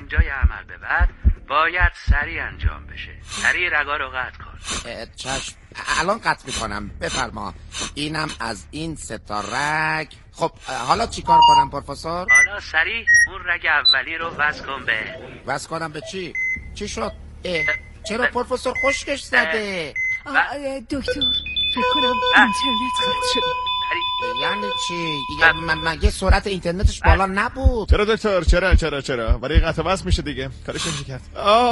اینجای عمل به بعد باید سریع انجام بشه. سریع رگا رو قطع کن. چشم، الان قطع میکنم. بفرما. اینم از این 3 تا رگ. خب حالا چی کار کنم پروفسور؟ حالا سریع اون رگ اولی رو وصل کن به. وصل کنم به چی؟ چی شد؟ چرا پروفسور خشکش زده؟ دکتر فکر کنم اینترنت قطع شده. یعنی چی؟ مگه سرعت اینترنتش بالا نبود؟ چرا دکتر؟ چرا ولی قطع وصل میشه دیگه. کارش نمیشه کرد.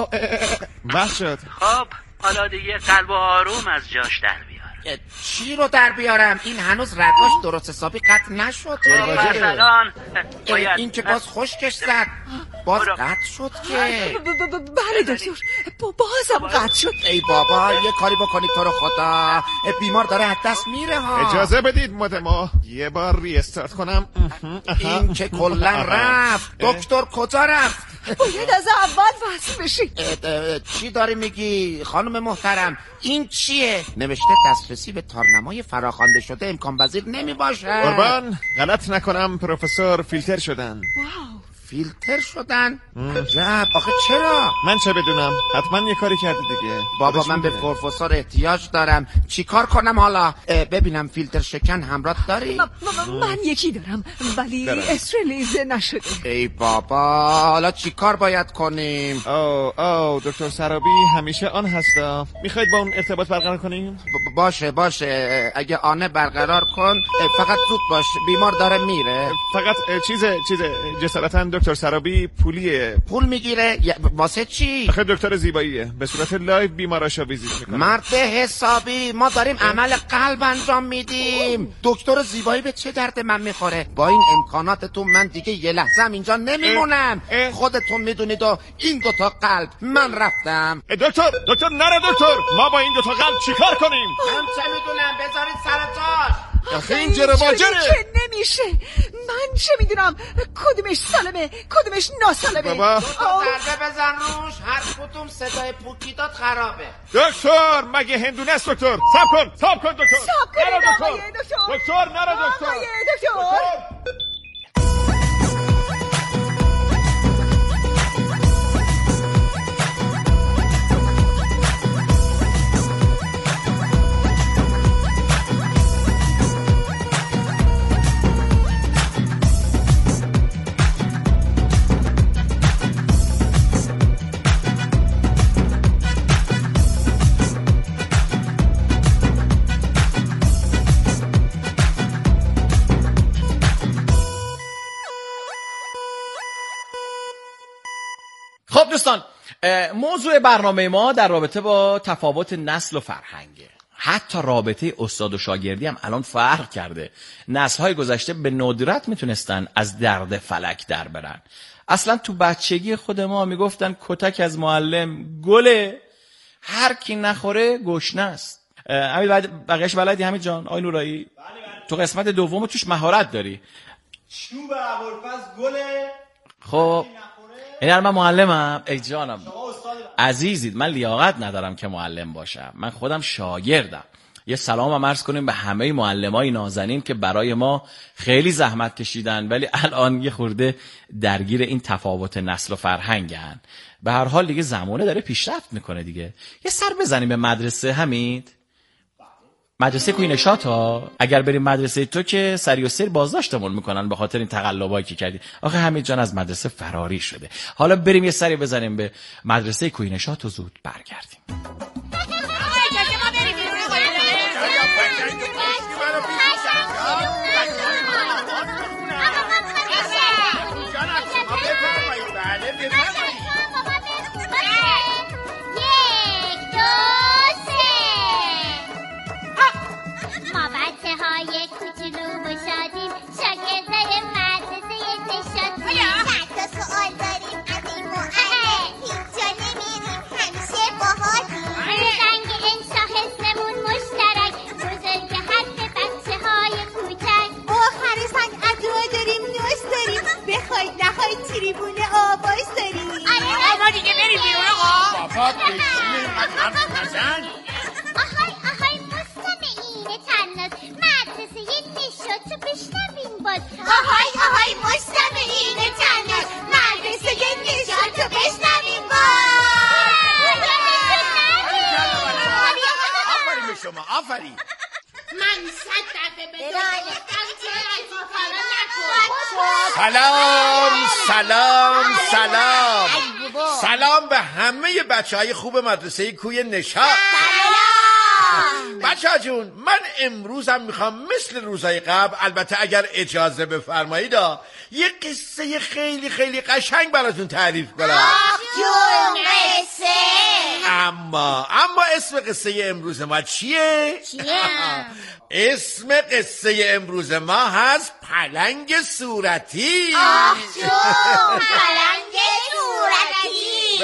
وصل شد. خب حالا دیگه قلب و آروم از جاش در بیار. چی رو در بیارم؟ این هنوز رگاش درست حسابی قطع نشد. مثلا این که باز خشکش زد. باز قطع شد که. بله دکتر، بازم قطع شد. ای بابا یه کاری بکنید تو رو خدا، بیمار داره از دست میره ها. اجازه بدید ما یه بار ریستارت کنم. این که کلا رفت. دکتر کجا رفت؟ باید از اول وصل بشی. چی داری میگی خانم محترم؟ این چیه؟ نوشته دسترسی به تارنمای فراخوانده شده امکان پذیر نمی باشه. قربان غلط نکنم پروفسور فیلتر شدن. واو، فیلتر شدن؟ عجب. آخه چرا؟ من چه بدونم، حتما یه کاری کردی دیگه. بابا من به پروفسور احتیاج دارم. چی کار کنم حالا؟ ببینم فیلتر شکن همراه داری؟ من یکی دارم ولی استریلیزه نشده. ای بابا حالا چی کار باید کنیم؟ دکتر سرابی همیشه آن هستا. میخواید با اون ارتباط برقرار کنیم؟ باشه اگه آنه برقرار کن. فقط زود باش، بیمار داره میره. فقط چیز جسارتا دکتر سرابی پولیه. پول میگیره؟ واسه چی؟ آخه دکتر زیباییه، به صورت لایو بیماراشو ویزیت میکنه. مرد حسابی، ما داریم عمل قلب انجام میدیم. دکتر زیبایی به چه درد من میخوره؟ با این امکاناتتون من دیگه یه لحظه اینجا نمیمونم. خودتون میدونید و این 2 تا قلب من رفتم. دکتر نره دکتر، ما با این 2 تا قلب چیکار کنیم؟ من چه میدونم، بذارید سر جاش. آخه این جره که نمیشه. من چه میدونم کدومش سالمه کدومش ناسالمه. بابا ضربه بزن روش، هر کدوم صدای پوکیدات خرابه. دکتر مگه هندونه است دکتر؟ صبر کن دکتر. نره دکتر. خب دوستان، موضوع برنامه ما در رابطه با تفاوت نسل و فرهنگه. حتی رابطه استاد و شاگردی هم الان فرق کرده. نسل‌های گذشته به ندرت میتونستن از درد فلک در برن. اصلا تو بچگی خود ما میگفتن کتک از معلم گله، هر کی نخوره گشنه است. همین بقیه‌اش بلدی همین جان؟ آقای نورایی تو قسمت دوم توش مهارت داری. چوب ابوالفضل گله. خب این من معلمم. ای جانم عزیزید، من لیاقت ندارم که معلم باشم، من خودم شاگردم. یه سلام هم عرض کنیم به همه معلمای نازنین که برای ما خیلی زحمت کشیدن ولی الان یه خورده درگیر این تفاوت نسل و فرهنگن. به هر حال دیگه زمانه داره پیشرفت میکنه دیگه. یه سر بزنیم به مدرسه. حمید، مدرسه کوینشات ها، اگر بریم مدرسه تو که سری و سیر بازداشتمون میکنن به خاطر این تقلبایی که کردی. آخه حمید جان از مدرسه فراری شده. حالا بریم یه سری بزنیم به مدرسه کوینشات و زود برگردیم. تریبونه آواز داریم. ما دیگه بریم بیرون آقا. بابا بشینیم حرف نزن. آهای مستمعین تناس مدرسه نشاط رو بشنوین باز. آهای مستمعین تناس مدرسه نشاط رو نداری. من 100 دفعه به تو گفتم که از این کارا نکن. سلام سلام سلام سلام به همه بچهای خوب مدرسه کوی نشاط. بچه ها جون، من امروزم میخوام مثل روزهای قبل، البته اگر اجازه بفرمایید، یه قصه خیلی خیلی قشنگ براتون تعریف کنم. اما اسم قصه امروز ما چیه؟ اسم قصه امروز ما هست پلنگ صورتی. پلنگ صورتی.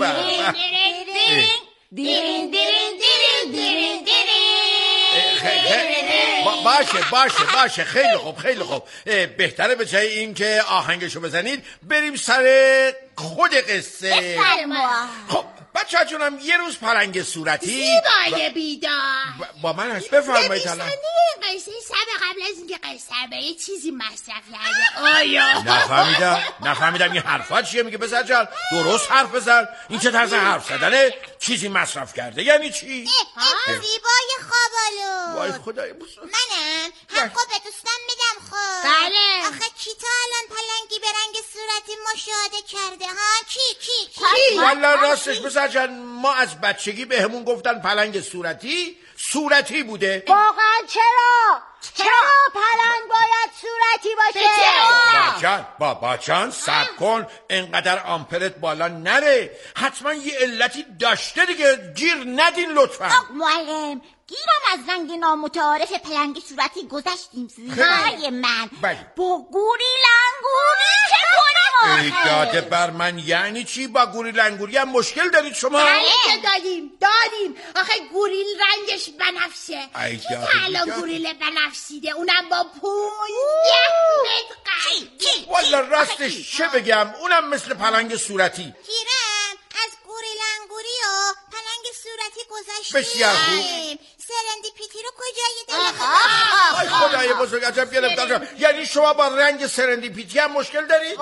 دیرین دیرین دیرین دیرین باشه خیلی خوب بهتره به جای این که آهنگشو بزنید بریم سر خود قصه. خب بچه ها جونم، یه روز پلنگ صورتی زیبای بیدار با من هست. بفرمایید. الان قصه سب قبل از اینکه قصه به یه چیزی مصرف کرده. آیا نفهمیدم این حرفا چیه میگه. پسر جان درست حرف بزن. این چه طرز حرف زدنه؟ چیزی مصرف کرده یعنی چی؟ زیبای خوابالو. وای خدای بزرگ. منم حقو به دوستم میدم. خب بله. آخه کی تا الان پلنگی به رنگ صورتی مشاهده کرده ها؟ کی؟ والا راستش پسر جان، ما از بچگی به همون گفتن پلنگ صورتی بوده. واقعا چرا پلنگ باید صورتی باشه؟ بابا صبر کن، انقدر آمپرت بالا نره. حتما یه علتی داشته دیگه. گیر ندین لطفا. معلم، گیرم از رنگ نامتعارف پلنگ صورتی گذشتیم. زیبای من با گوری لنگوری چه کنیم آخه؟ داده بر من یعنی چی؟ با گوری لنگوری هم مشکل دارید شما؟ بله که دادیم. آخه گوریل رنگش بنفشه. که الان گوریل بنفسیده، اونم با 15 متر قد. والا راستش چه بگم، اونم مثل پلنگ صورتی. گیرم از گوریل لنگوری و پلنگ صورتی گذشتیم. بسیار خوب. سرندیپیتی رو کجایی داریم؟ ای خدای بزرگ، عجب گرفتار شدم. یعنی شما با رنگ سرندیپیتی هم مشکل دارید؟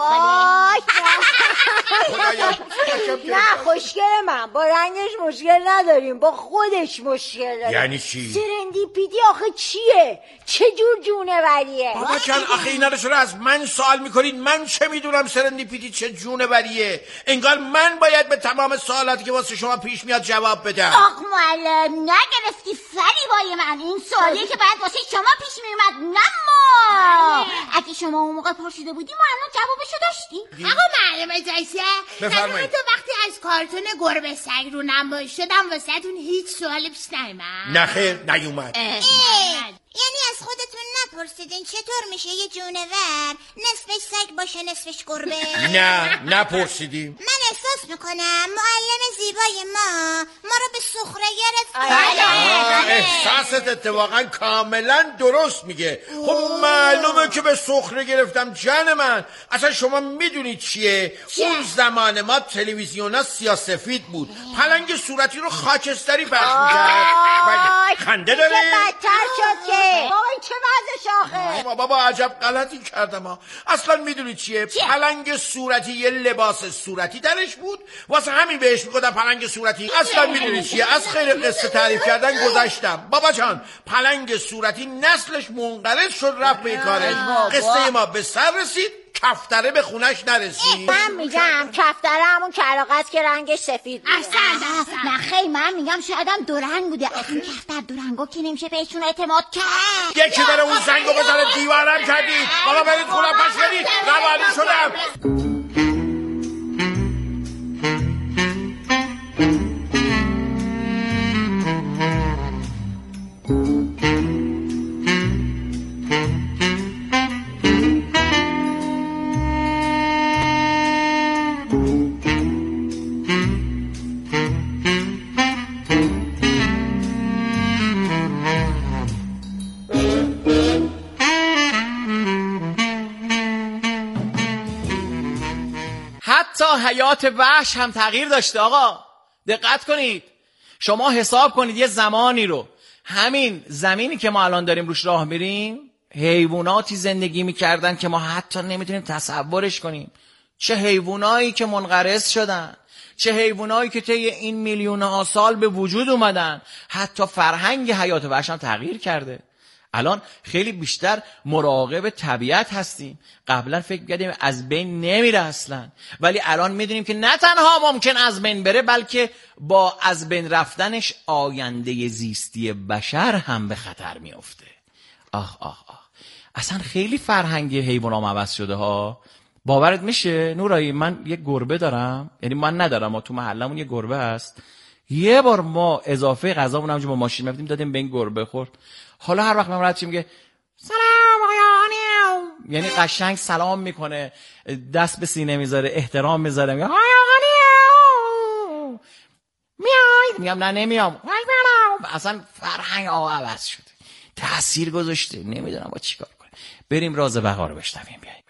نه خوشگل من، با رنگش مشکل نداریم، با خودش مشکل داریم. یعنی چی؟ سرندیپیتی آخه چیه؟ چه جور جونوریه؟ بابا جان آخه اینا رو چرا از من سوال میکنید؟ من چه میدونم سرندیپیتی چه جونوریه؟ انگار من باید به تمام سوالاتی که واسه شما پیش میاد جواب بدم. آخ معلم، نگرفتی فریبای من. این سوالیه که باید واسه شما پیش میومد، نه ما. اگه شما اون موقع پرسیده بودی ما الان جوابشو داشتیم. آقا معلم اجازه بفرمایید. تو وقتی از کارتون گربه سگ رو نمایش شدم واسه تون هیچ سوالی پیش نیومد؟ نه خیر نیومد. یعنی از خودتون نپرسیدین چطور میشه یه جونور نصفش سگ باشه نصفش گربه؟ نه نپرسیدیم. من احساس میکنم معلم زیبای ما رو به سخره گرفت. احساست اتفاقا کاملا درست میگه. خب معلومه که به سخره گرفتم جان من. اصلا شما میدونید چیه؟ اون زمان ما تلویزیونا سیاه‌سفید بود، پلنگ صورتی رو خاکستری پخش میکرد. خنده داره؟ بدتر شد که بابا این چه وضعش آخه؟ بابا عجب غلطی کردم. اصلا میدونید چیه؟ پلنگ صورتی یه لباس صورتی درش بود، واسه همین بهش میگفتن پلنگ صورتی. اصلا میدونید چیه؟ از خیر قصه تعریف کردن گذشتم. بابا جان پلنگ صورتی نسلش منقرض شد، رفت به کارش. قصه ما به سر رسید، کفتره به خونش نرسید. من میگم کفتره همون کلاغه که رنگش سفید بود. احسن. نه خیلی من میگم شاید هم دو رنگ بوده. از این کفتر دو رنگا که نمیشه بهشون اعتماد کرد. یکی داره اون زنگو بزنه دیوارم کردید. بابا برید خونم پس برید. روانی شدم. حتی حیات وحش هم تغییر داشته. آقا دقت کنید، شما حساب کنید یه زمانی رو، همین زمینی که ما الان داریم روش راه میریم، حیواناتی زندگی میکردن که ما حتی نمیتونیم تصورش کنیم. چه حیوانایی که منقرض شدن، چه حیوانایی که طی این میلیون‌ها سال به وجود اومدن. حتی فرهنگ حیات وحش هم تغییر کرده. الان خیلی بیشتر مراقب طبیعت هستیم. قبلا فکر می‌کردیم از بین نمیره اصلا، ولی الان میدونیم که نه تنها ممکن از بین بره، بلکه با از بین رفتنش آینده زیستی بشر هم به خطر میفته. آه آه آه، اصلا خیلی فرهنگ حیوانام عوض شده ها. باورت میشه نورایی؟ من یه گربه دارم، یعنی من ندارم، ما تو محلمون یه گربه هست. یه بار ما اضافه غذامون همونجا با ماشین رفتیم دادیم به این گربه خورد. حالا هر وقت من رد چیم میگه سلام آقایانیو، یعنی قشنگ سلام میکنه، دست به سینه میذاره، احترام میذاره، میگه آقایانیو میای؟ میگم نه نمیام. اصلا فرهنگ آقا عوض شده، تأثیر گذاشته، نمیدونم با چیکار کنیم. بریم راز بقا رو بشنویم. بیاییم.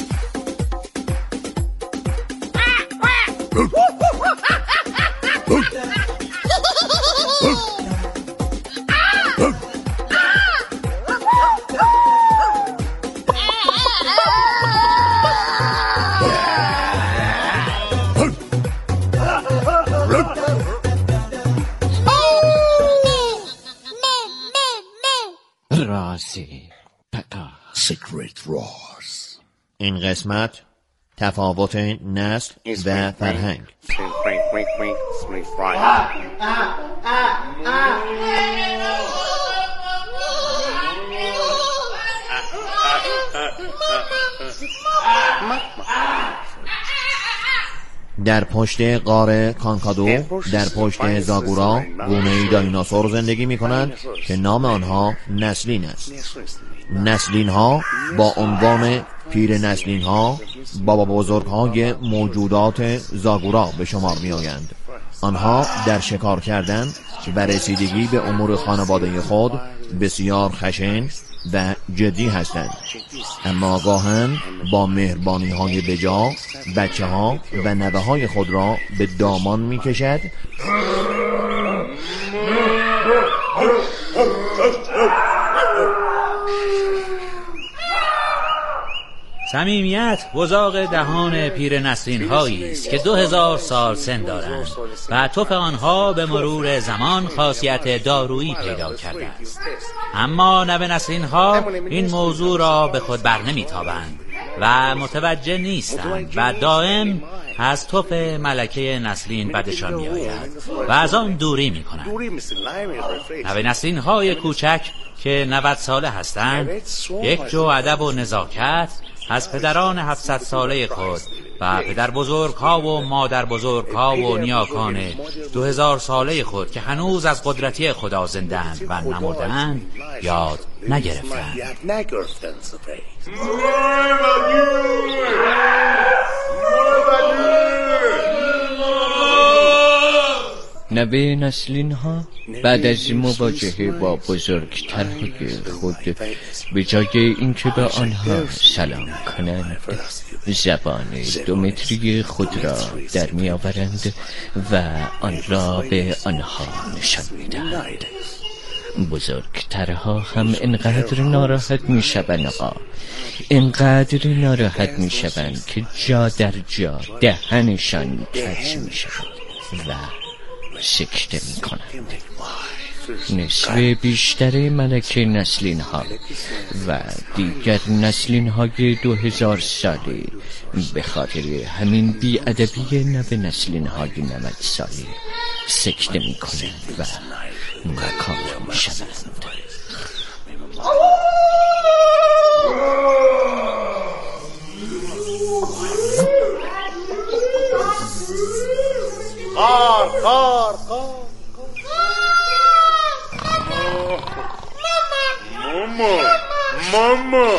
Secret Wars. این قسمت تفاوت نسل و فرهنگ. در پشت غار کانکادو، در پشت زاگورا، گونه‌ای دایناسور زندگی می‌کنند که نام آنها نسلین است. نسلین ها با عنوان پیر نسلین ها بابا بزرگ‌های موجودات زاگورا به شمار می‌آیند. آنها در شکار کردن و رسیدگی به امور خانواده خود بسیار خشن و جدی هستند، اما گاهن با مهربانی‌های بجا بچه‌ها و نوه‌های خود را به دامان می‌کشد صمیمیت وزاق دهان پیر نسلین هایی است که 2000 سال سن دارند و تف آنها به مرور زمان خاصیت دارویی پیدا کرده است. اما نوه نسلین ها این موضوع را به خود بر نمیتابند و متوجه نیستند و دائم از تف ملکه نسلین بدشان میآید و از آن دوری میکنند. نوه نسلین های کوچک که 90 ساله هستند یک جو ادب و نزاکت از پدران 700 ساله خود و پدر بزرگ ها و مادر بزرگ ها و نیاکان 2000 ساله خود که هنوز از قدرتی خدا زندند و نمردند یاد نگرفتند. نوه نسلین ها بعد از مواجهه با بزرگترهای خود به جای اینکه به آنها سلام کنند زبان 2 متری خود را در می آورند و آن را به آنها نشان می دهند. بزرگترها هم انقدر ناراحت می شوند آقا، انقدر ناراحت می شوند که جا در جا دهنشان کج می شود و سکته می کنند. نصف بیشتر ملکه نسلین ها و دیگر نسلین های 2000 ساله به خاطر همین بی‌ادبی نوه نسلین های 90 ساله سکته می کنند و ناکام می شوند. ماما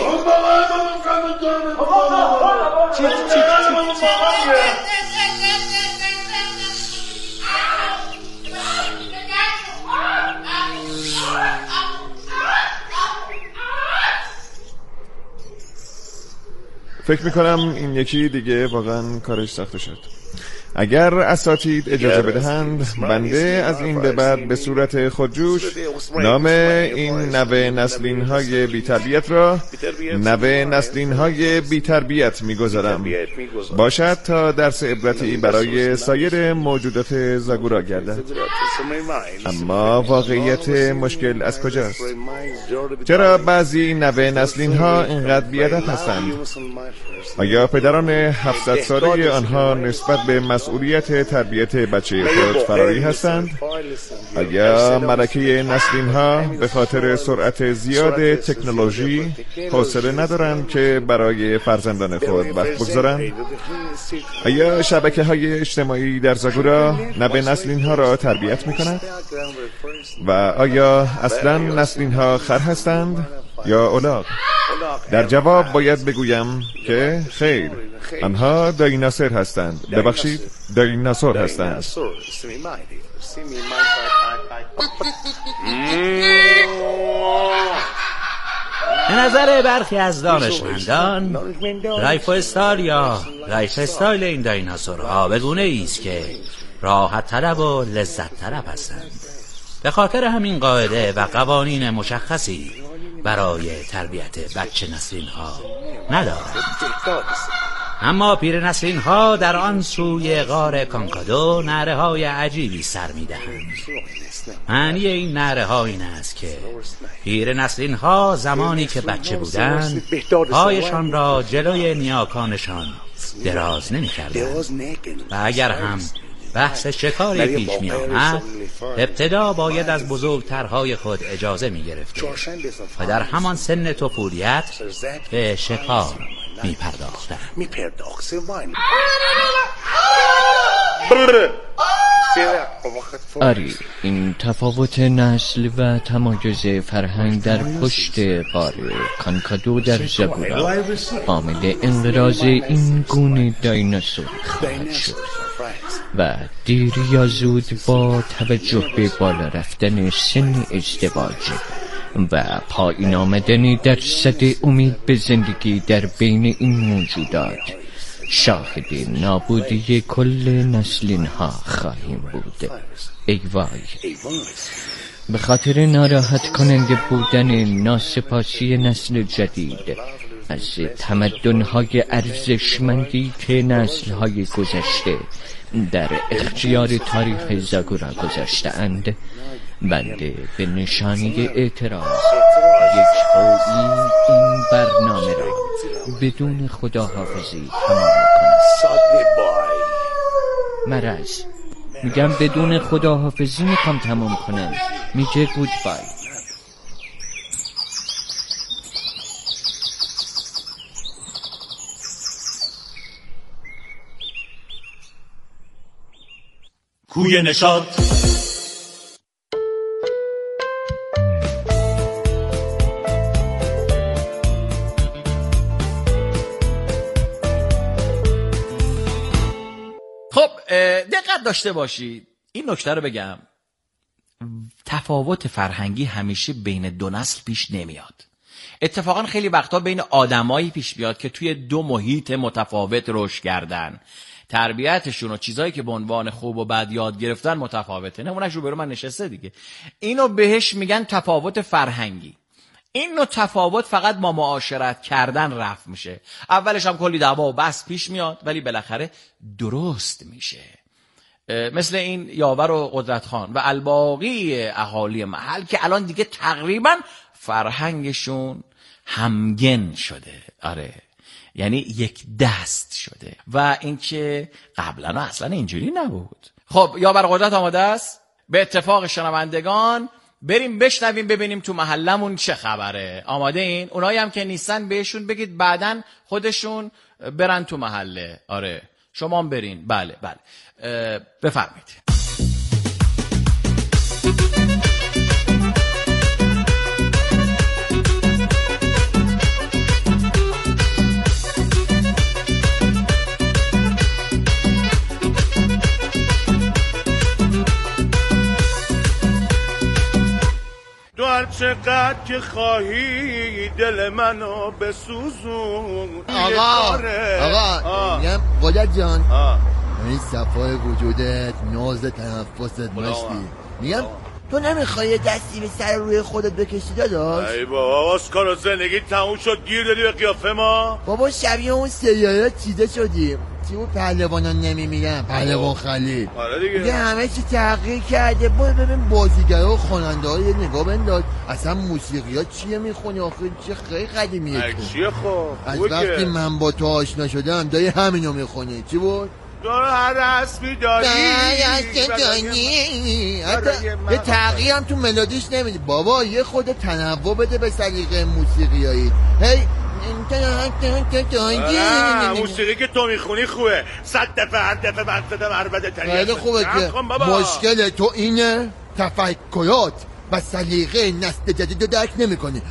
فکر میکنم این یکی دیگه واقعا کارش سخته شد. اگر اساتید اجازه بدهند بنده از این به بعد به صورت خودجوش نام این نوه نسلین های بی‌تربیت را نوه نسلین های بی‌تربیت می‌گذارم، باشد تا درس عبرتی برای سایر موجودات زاگورا گردد. اما واقعیت مشکل از کجاست؟ چرا بعضی نوه نسلین ها اینقدر بی‌ادب هستند؟ آیا پدران 700 ساله آنها نسبت به مسئولیت تربیت بچه خود فراری هستند؟ آیا ملکه نسلین ها به خاطر سرعت زیاد تکنولوژی حوصله ندارند که برای فرزندان خود وقت بگذارند؟ آیا شبکه های اجتماعی در زاگورا نوه نسلین ها را تربیت می کند؟ و آیا اصلا نسلین ها خر هستند یا الاغ؟ در جواب باید بگویم که خیر، آنها دایناسور هستند. ببخشید، دایناسور هستند. به نظر برخی از دانشمندان لایف استایل یا لایف استایل این دایناسورها به گونه‌ای است که راحت طلب و لذت طلب هستند. به خاطر همین قاعده و قوانین مشخصی برای تربیت بچه نسلین ها ندارند. اما پیر نسلین ها در آن سوی غار کانکادو نعره های عجیبی سر می دهند. معنی این نعره ها این است که پیر نسلین ها زمانی که بچه بودند پایشان را جلوی نیاکانشان دراز نمی کردند و اگر هم بحث شکاری پیش می آمد ابتدا باید از بزرگترهای خود اجازه می گرفت و در همان سن طفولیت به شکار می پرداختند. آری، این تفاوت نسل و تمایز فرهنگ در پشت غار کانکادو در زاگورا عامل انقراض این گونه دایناسور خواهد شد و دیر یا زود با توجه به بالا رفتن سن ازدواج و پایین آمدن درصد امید به زندگی در بین این موجودات شاهد نابودی کل نسلین ها خواهیم بود. ای وای، به خاطر ناراحت کننده بودن ناسپاسی نسل جدید از تمدن‌های ارزشمندی که نسل‌های گذشته در اختیار تاریخ زاگورا گذاشته‌اند، بنده به نشانی اعتراض یک هویی این برنامه را بدون خداحافظی تمام کنم. مرز میگم بدون خداحافظی میخوام تمام کنم. میگه گود بای. کوی نشاط. خب دقت داشته باشید، این نکته رو بگم، تفاوت فرهنگی همیشه بین دو نسل پیش نمیاد. اتفاقا خیلی وقتا بین آدمایی پیش بیاد که توی دو محیط متفاوت رشد کردن، تربیتشون و چیزایی که به عنوان خوب و بد یاد گرفتن متفاوته. نمونهش رو برو من نشسته دیگه. اینو بهش میگن تفاوت فرهنگی. این نوع تفاوت فقط با معاشرت کردن رفع میشه. اولش هم کلی دعوا و بحث پیش میاد ولی بالاخره درست میشه. مثل این یاور و قدرت خان و الباقی اهالی محل که الان دیگه تقریبا فرهنگشون همگن شده. آره، یعنی یک دست شده و اینکه قبلا اصلا اینجوری نبود. خب یاور قدرت آماده است؟ به اتفاق شنوندگان بریم بشنویم ببینیم تو محلمون چه خبره. آماده این؟ اونایی هم که نیستن بهشون بگید بعدن خودشون برن تو محله. آره شما هم برین. بله بفرمایید. تو هر چقدر که خواهی دل منو بسوزون. آقا میگم قدرت جان، این صفای وجودت، ناز تنفست مشتی. میگم تو نمیخوای دستی به سر روی خودت بکشی داداش؟ ای بابا اسکار و زندگی تموم شد، گیر دادی به قیافه ما. بابا شبیه اون سریالا چیده شدیم. چی بود پهلوانا نمیمیرن؟ پهلوان خلیل. آره دیگه همه چی تغییر کرده. برو ببین بازیگرا و خواننده ها یه نگاه بنداز. اصلا موسیقی ها چیه میخونی آخه؟ چه خیلی قدیمیه. چیه خب؟ از وقتی من با تو آشنا شدم داری همینو میخونی. چی بود؟ داره هر رسمی داری یه تغییر هم تو ملودیش نمیدی. بابا یه خود تنوع بده به سلیقه موسیقیایی. هی موسیقی که تو میخونی خوبه. 100 دفعه هر دفعه منطقه مربده تریه خیلی خوبه که مشکل تو اینه تفکرات و سلیقه نسل جدید رو درک نمی کنی.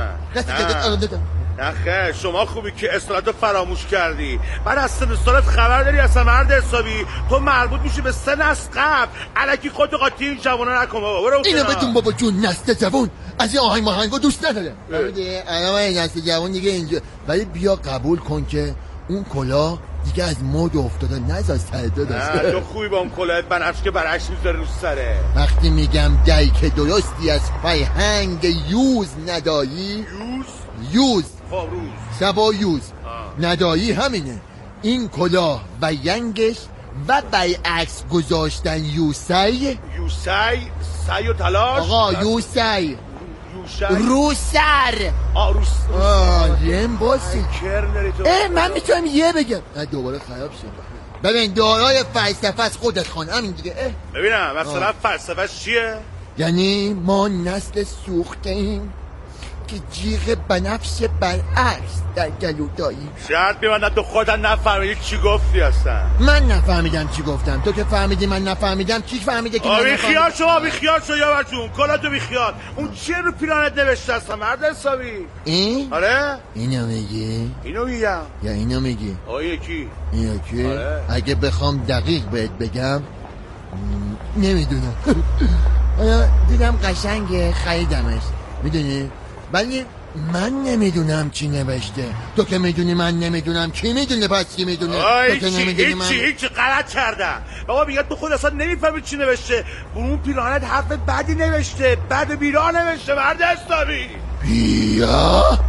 نه خیر شما خوبی که اصطلاحاتو فراموش کردی. بعد از سن سالت خبر داری اصلا مرد حسابی؟ تو مربوط میشی به سن از قبل. الکی خودتو قاطی این جوانا نکن بابا. برو اینو بدون بابا جون. نسل جوان از این آهنگ ماهنگا دوست نداره. الان نسل جوان دیگه اینجا. ولی بیا قبول کن که اون کلا دیگه از مود افتاده. نذار سر داداش. تو خوبی با اون کلاهت بنفش که برعکس میذاره رو سره. وقتی میگم دیک درستی از فرهنگ یوز ندایی. یوز سبا یوز ندایی همینه. این کلاه و ینگش و برعکس گذاشتن یوسی سعی و تلاش. آقا یوسی رو سر یم باسی. من میتونم یه بگم دوباره خراب شد. ببین دارای فلسفه از خودت خان همین دیگه. ببینم مثلا فلسفه چیه؟ یعنی ما نسل سوخته ایم که جیغ بنفش برعکس در گلو دایی. شرط میبندم تو خودت نفهمیدی چی گفتی هستن. من نفهمیدم چی گفتم. تو که فهمیدی من نفهمیدم. کی فهمیده که من نفهمیدم؟ بیخیال شو یاور جون. کلا تو بیخیال. اون چیه رو پیرانت نوشته هستن مرد حسابی؟ این؟ آره اینو میگی؟ اینو میگم یا اینو میگی؟ یکی این یکی؟ آره. اگه بخوام دقیق بهت بگم نمیدونم. دیدم قشنگه خریدمش میدونی؟ ولی من نمیدونم چی نوشته. تو که میدونی من نمیدونم. کی میدونه؟ پس کی میدونه؟ تو که نمیدونی من هیچی غلط کردم. بابا میگه تو خود اصلا نمیفهمی چی نوشته. اون پیرانت حرف بدی نوشته. بد بیرا نوشته مرد حسابی. بیا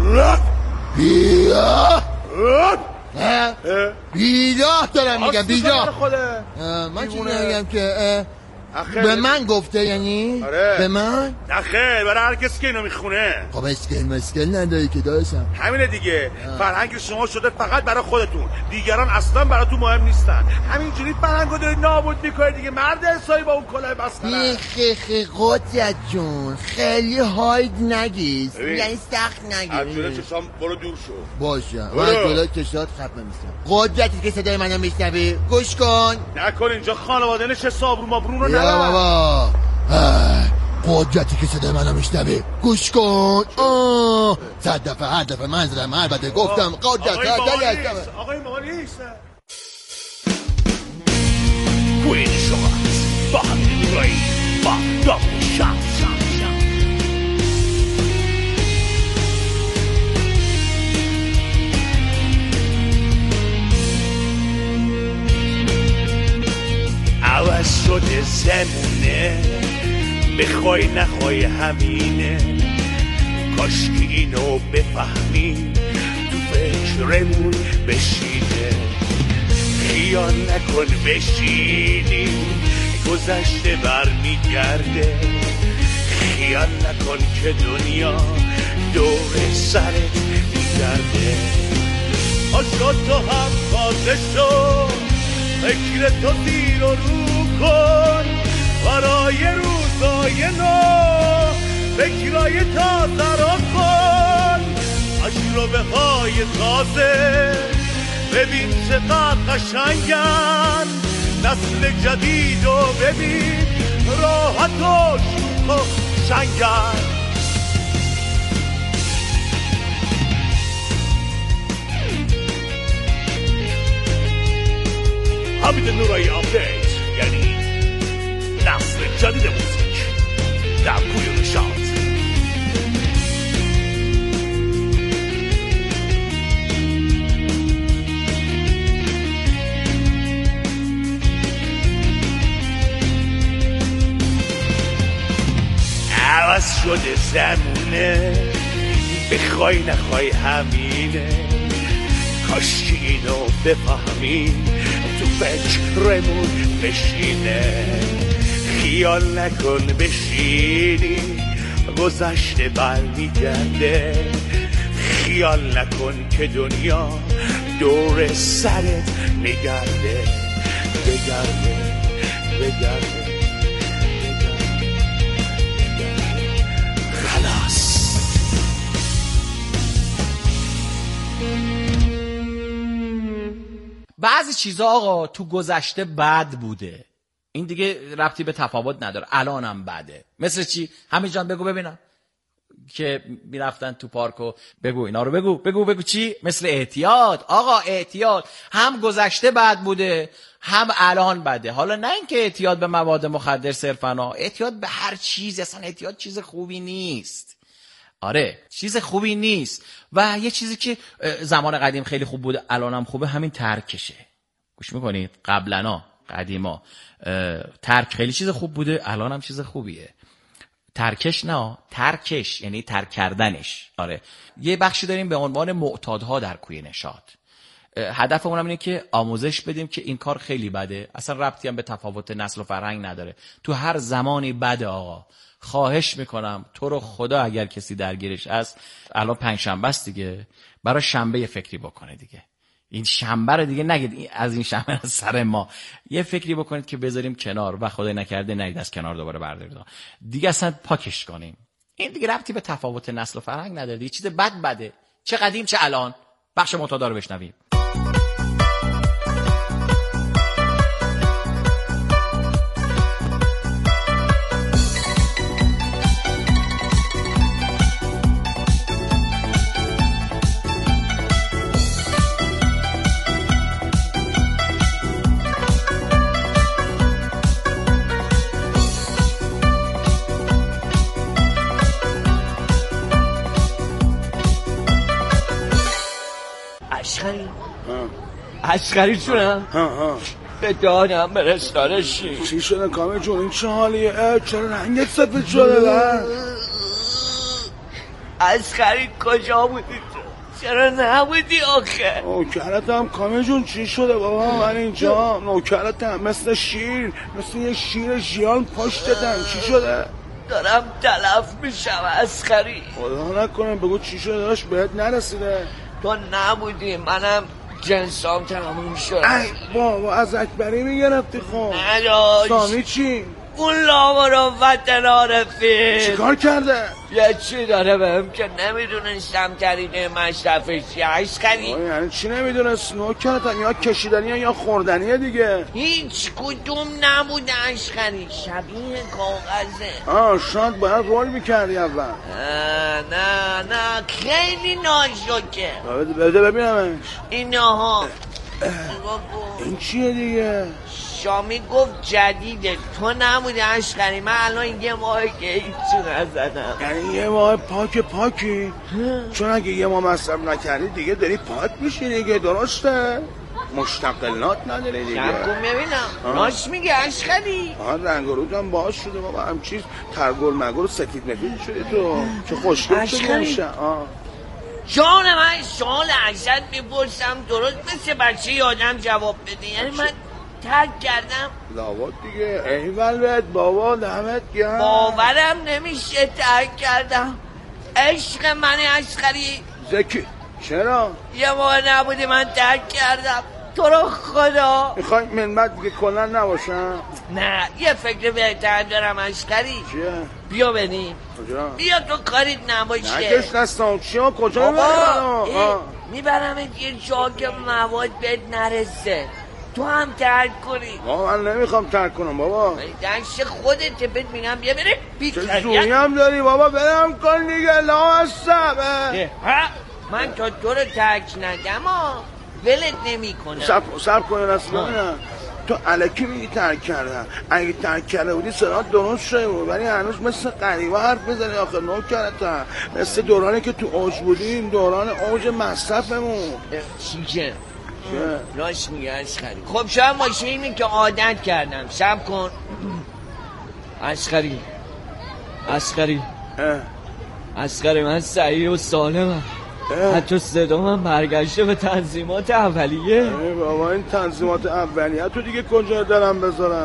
بیراه دارم میگم. بیراه من چی نمیگم که به من گفته یعنی؟ آره. به من؟ نخیر برای هر کسی که اینو میخونه. خب اسکل نداری که داشتم. همینه دیگه. فرهنگ شما شده فقط برای خودتون. دیگران اصلا براتون مهم نیستن. همینجوری فرهنگو دارید نابود میکنید دیگه. مرد حسابی با اون کلاه مسخره. قدرت جون خیلی هاید نگیز. یعنی سخت نگیز. از جلوی چشام برو دور شو. باشه من جلوی چشات خفه میشم. قدرتی که صدای منو میشنوی گوش کن. نکن اینجا خانواده نشه صابرو مابرون رو یا بابا قدرتی که صدای منو میشنوی گوش کن. 100 دفعه هر دفعه من زدم البته گفتم قدرت آقای مالیست. کوین شما با همین رایی با داغ شمس. عوض شده زمونه بخوای نخوای همینه. کاش که اینو بفهمی تو فکرمون بشینه. خیال نکن بشینی گذشته برمیگرده. خیال نکن که دنیا دور سرت میگرده. آشا تو هم تازه شو فکر تو دیر و رو کن برای روزای نو. فکرای تازه رو کن تجربه های تازه. ببین چقدر قشنگن نسل جدید و ببین راحت و شوک و شنگن. حمید نورایی آپدیت یعنی نسل جدید موسیقی در کوی نشاط. عوض شده زمونه، بخوای نخوای همینه. کاش اینو بفهمی تو فکرمون بشینه. خیال نکن بشینی گذشته برمیگرده. خیال نکن که دنیا دور سرت میگرده. بگرده خلاص. بعضی چیزا آقا تو گذشته بد بوده، این دیگه ربطی به تفاوت نداره، الانم بده. مثل چی؟ همین جان بگو ببینم که میرفتن تو پارک و بگو اینا رو بگو چی؟ مثل اعتیاد. آقا اعتیاد هم گذشته بد بوده هم الان بده. حالا نه اینکه اعتیاد به مواد مخدر صرفا، اعتیاد به هر چیز. اصلا اعتیاد چیز خوبی نیست. آره چیز خوبی نیست. و یه چیزی که زمان قدیم خیلی خوب بوده الانم خوبه، همین ترکشه. گوش میکنید؟ قبلنا قدیما ترک خیلی چیز خوب بوده، الانم چیز خوبیه. ترکش نه، ترکش یعنی ترک کردنش. آره یه بخشی داریم به عنوان معتادها در کوی نشاط. هدفمون اینه که آموزش بدیم که این کار خیلی بده، اصلا ربطی هم به تفاوت نسل و فرهنگ نداره، تو هر زمانی بده. آقا خواهش میکنم تو رو خدا اگر کسی درگیرش هست، الان پنجشنبه است دیگه، برای شنبه یه فکری بکنه دیگه. این شنبه رو دیگه نگید از این شنبه سر ما، یه فکری بکنید که بذاریم کنار و خدای نکرده نگید از کنار دوباره بردارید دیگه، اصلا پاکش کنیم. این دیگه ربطی به تفاوت نسل و فرهنگ نداره دیگه. چیز بده، چه قدیم چه الان. بخش معتادا رو بشنویم. اشقری چونم؟ به دادم برستارشی. چی شده کامل جون؟ این چه حالیه؟ چرا رنگت سفید شده بر؟ اشقری کجا بودی تو؟ چرا نبودی آخه؟ نوکرتم کامل جون. چی شده بابا؟ من اینجا نوکرتم، مثل شیر، مثل یه شیر ژیان پشتتم. چی شده؟ دارم تلف میشم اشقری. خدا نکنه بگو چی شده داشت بهت نرسیده؟ تو نبودی، منم جنسام تموم شد. ای بابا از اکبری میگرفتی خب. نداشت. سامی چی؟ اون لامارو وطن عارفی چی کار کرده؟ یه چی داره بهم که نمیدونستم طریقه مصرفش چیه. اشقری یعنی چی نمیدونست؟ نوکرتم یا کشیدنیه یا خوردنیه دیگه. هیچ کدوم نبوده اشقری، شبیه کاغذه. شاید باید رول میکردی اول. نه خیلی نازکه. بده ببینمش. اینها این چیه دیگه؟ شامی گفت جدیده، تو نبودی اشقری. من الان یه ماه که هیچو نزدم. یعنی یه ماه پاکی؟ چون اگه یه ماه مصرف نکردی دیگه داری پاک میشی دیگه، درسته؟ مشتقلات نداره دیگه. شب کن ببینم راست میگه اشقری. رنگ و روت هم باز شده بابا، هم چیز ترگل مگل سفید نفید شده تو. چه خوشگل شده میشه. جان من سوال ازت میپرسم درست مثل بچه یادم جواب بده. یعنی من ترک کردم؟ لاوات دیگه. ایول بهت بابا، دمت گرم. باورم نمیشه ترک کردم. عشق من اشقری. زکی چرا؟ یه ماه نبودی من ترک کردم. تو رو خدا میخوای من بعد دیگه کلن نباشم؟ نه یه فکر بهتر دارم اشقری. چیه؟ بیا بریم. کجا؟ بیا تو کاریت نباشه. نکش دستم. چیه؟ کجا میبرمت یه جا که مواد بهت نرسه، تو هم ترک کنی. من نمیخوام ترک کنم بابا. دست خودت بهت میگم بیا بریم. چه زوری هم داری بابا؟ برم کن دیگه. لا هستم. من تا تو رو ترک نگم ولت نمی کنم. سب کنه رسمانه. تو الکی میگی ترک کردم. اگه ترک کرده بودی سرات درست شده بود، ولی هنوز مثل غریبه حرف بزنی. آخر نوکرتم مثل دورانی که تو اوج بودیم، دوران اوج مصرفمون. چیه؟ راست میگه اشقری. خب شاید باشه اینه که عادت کردم. شب کن اشقری. اصغر من صحیح و سالمم. حتی صدا من برگشته به تنظیمات اولیه. بابا این تنظیمات اولیه تو دیگه کجا دارم بذارم؟